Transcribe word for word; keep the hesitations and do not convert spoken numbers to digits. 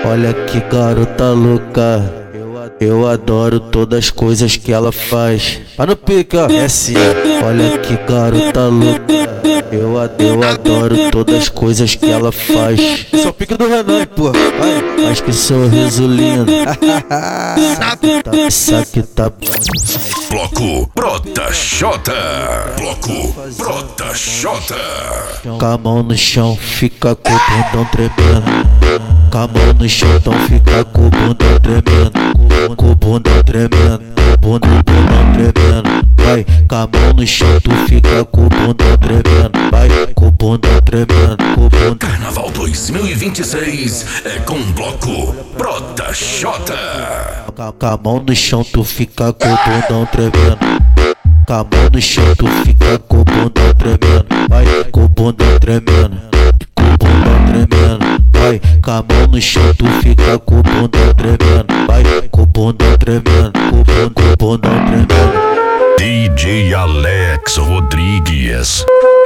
Olha que garota louca, eu adoro todas as coisas que ela faz. Vai no pique, ó, é assim. Olha que garota louca, eu, eu adoro todas as coisas que ela faz. Esse é o pique do Renan, porra. Vai. Mas que sorriso lindo. Isso aqui tá bom. Bloco Brota Xota. Bloco Brota Xota. Com a mão no chão, fica com o bundão tremendo. Com a mão no chão, então fica com o bundão tremendo. Com o bundão tremendo, bundão, bundão tremendo. Vai, com a mão no chão, tu fica com o bundão tremendo. Vai, com o bundão tremendo, com o bundão. Carnaval dois mil e vinte e seis é com Bloco Brota Xota. Com a mão no chão, tu fica com o bundão tremendo. Com a mão no chão, tu fica com o bundão tremendo. Vai, com o bundão tremendo, com o bundão tremendo. Vai, com a mão no chão, tu fica com o bundão tremendo. Vai, com o bundão tremendo, com o bundão, com o bundão tremendo. D J Alex Rodrigues.